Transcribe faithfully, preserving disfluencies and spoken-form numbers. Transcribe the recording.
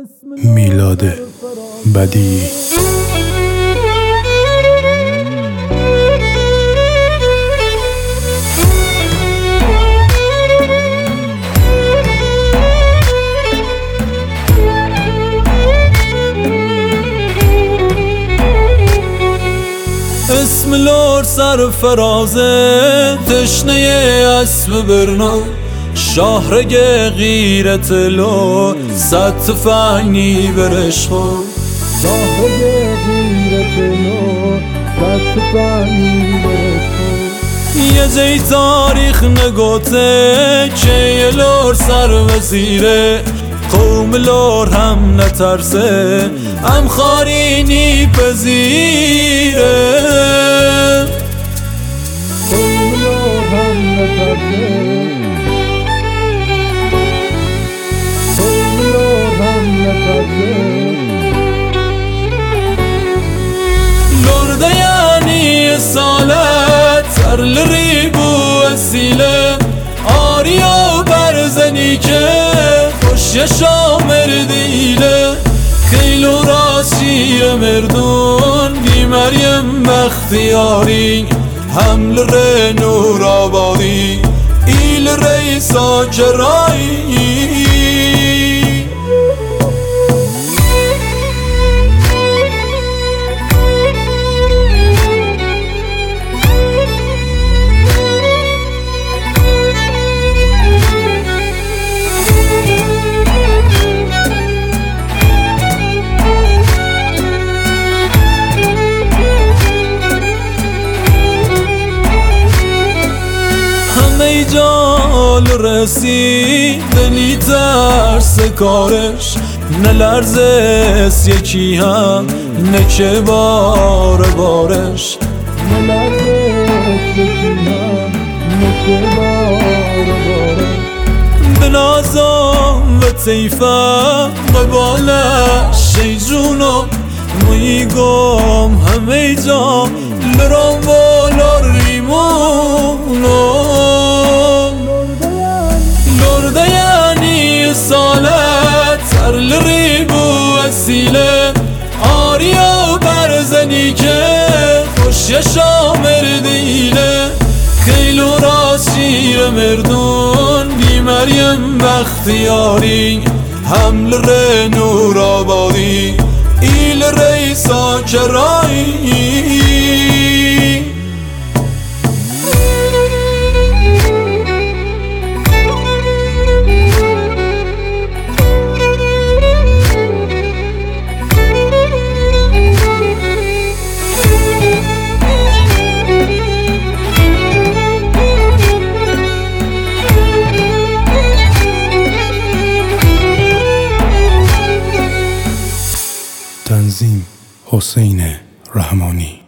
میلاد بدیعی. اسم لور سرفرازه تشنه اسب برنا شاهرگ غیرت لور صد تفنگی برش خود شاهرگ غیرت لور صد تفنگی برش خود. یه جای تاریخ نگوته که یه لور سر وزیره قوم لور هم نترسه هم خارینی پذیره قوم لور هم نترسه قوم لور هم نترسه. لرده یعنی سالت سر لریبو اسیله آریا برزنی که خوشی شامر دیله خیلو راسی مردون بی مریم بختیاری حمل ره نور آبادی ایل ریسا کرایی. همه جال رسی دلی ترس کارش نلرزس یکی هم نکه بار بارش نلرزس یکی هم نکه بار بارش. بنازم و طیفه قبالش ای جونو میگم همه جا لرام و لریمونو لرده یعنی سالت سر لریبو اسیله آریا برزنی که خوشی شامر دیله خیلو راسی مردون بی مریم بختیاری حمل ره نور آبادی ایل ریسا کرایی. تنظیم حسین رحمانی.